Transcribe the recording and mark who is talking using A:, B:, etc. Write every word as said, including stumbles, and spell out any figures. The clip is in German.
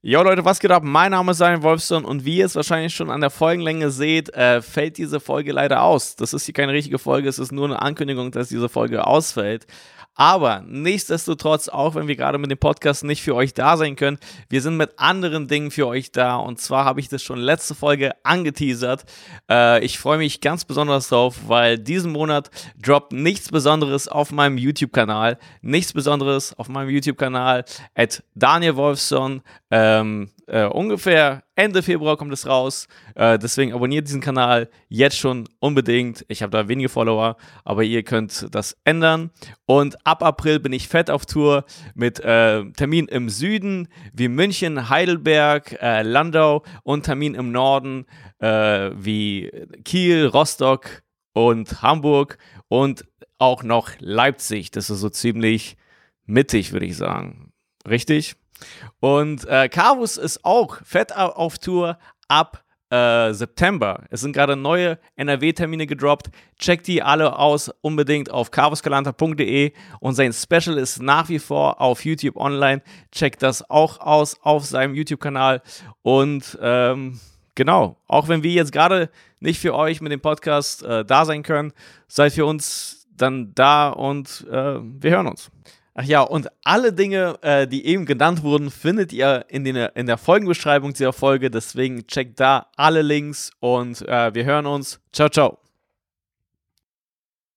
A: Jo Leute, was geht ab? Mein Name ist Daniel Wolfson und wie ihr es wahrscheinlich schon an der Folgenlänge seht, äh, fällt diese Folge leider aus. Das ist hier keine richtige Folge, es ist nur eine Ankündigung, dass diese Folge ausfällt. Aber nichtsdestotrotz, auch wenn wir gerade mit dem Podcast nicht für euch da sein können, wir sind mit anderen Dingen für euch da. Und zwar habe ich das schon letzte Folge angeteasert. Äh, ich freue mich ganz besonders drauf, weil diesen Monat droppt nichts Besonderes auf meinem YouTube-Kanal. Nichts Besonderes auf meinem YouTube-Kanal at Daniel Wolfson. Ähm, äh, ungefähr Ende Februar kommt es raus. Äh, deswegen abonniert diesen Kanal jetzt schon unbedingt. Ich habe da wenige Follower, aber ihr könnt das ändern. Und ab April bin ich fett auf Tour mit äh, Termin im Süden wie München, Heidelberg, äh, Landau und Termin im Norden äh, wie Kiel, Rostock und Hamburg und auch noch Leipzig. Das ist so ziemlich mittig, würde ich sagen. Richtig? Und äh, Carvus ist auch fett auf Tour ab äh, September. Es sind gerade neue N R W-Termine gedroppt. Checkt die alle aus unbedingt auf carvus galanta punkt de und sein Special ist nach wie vor auf YouTube online. Checkt das auch aus auf seinem YouTube-Kanal. Und ähm, genau, auch wenn wir jetzt gerade nicht für euch mit dem Podcast äh, da sein können, seid für uns dann da und äh, wir hören uns. Ach ja, und alle Dinge, äh, die eben genannt wurden, findet ihr in, den, in der Folgenbeschreibung dieser Folge. Deswegen checkt da alle Links und äh, wir hören uns. Ciao, ciao.